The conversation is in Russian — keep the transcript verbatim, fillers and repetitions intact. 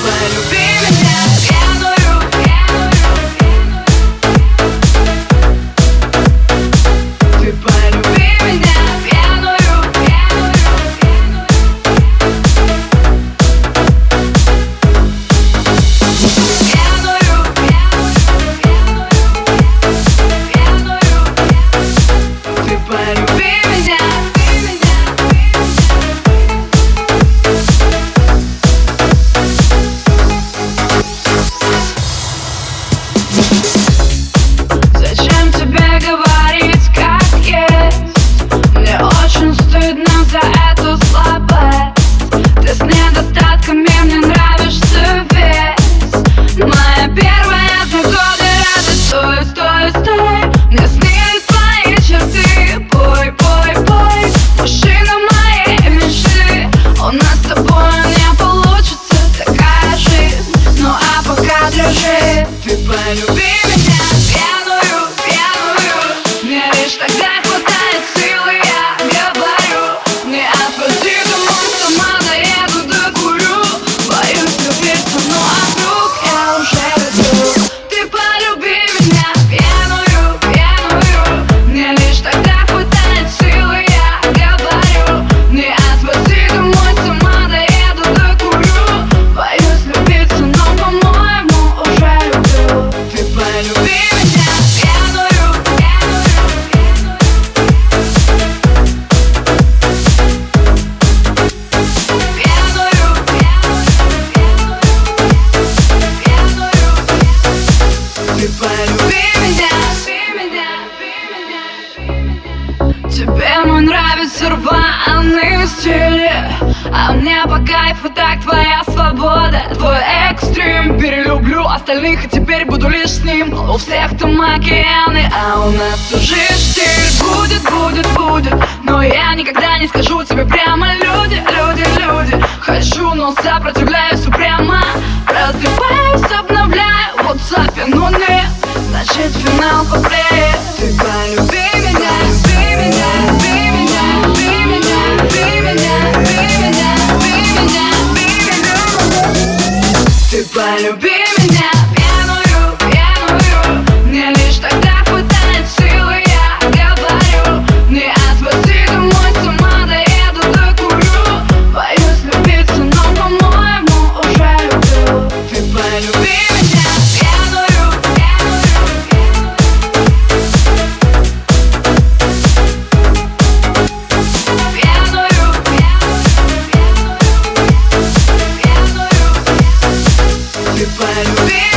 полюби меня пьяную, ты полюби меня пьяную, ты полюби меня. Зачем тебе говорить, как есть? Мне очень стыдно за эту слабость. Ты с недостатками, мне нравишься весь. Моя первая за годы радость. Стой, стой, стой, мне снились твои черты. Пой, пой, пой, машина моей мечты. У нас с тобой не получится такая жизнь. Ну а пока дрожи, ты полюби меня пьяную, пьяную. Мне лишь тогда хватает силы, я говорю. Не отвози домой, сама доеду, докурю. Боюсь влюбиться, ну а вдруг я уже люблю. Ты полюби меня пьяную, пьяную. Мне лишь тогда хватает силы, я говорю. Не отвози домой, сама доеду, докурю. Боюсь влюбиться, но по-моему уже люблю. Ты полюби меня пьяную, пьяную, ты полюби меня. Тебе мой нравится рваный стиль, а мне по кайфу так твоя свобода. Твой экстрим перелюблю остальных, и теперь буду лишь с ним. У всех там океаны, а у нас уже стиль. Будет, будет, будет, но я никогда не скажу тебе прямо. Люди, люди, люди, хочу, но сопротивляюсь упрямо. Просыпаюсь, обновляю в WhatsApp, но нет, значит финал поплее. Ты полюби меня, люби меня, люби меня, люби меня, люби меня, люби меня, люби меня, люби меня. Ты полюби меня пьяную, пьяную. Мне лишь тогда хватает силы, я говорю. Не отвози домой, сама доеду, докурю. Боюсь влюбиться, но по-моему уже люблю. Ты полюби меня пьяную, пьяную, пьяную, ты полюби.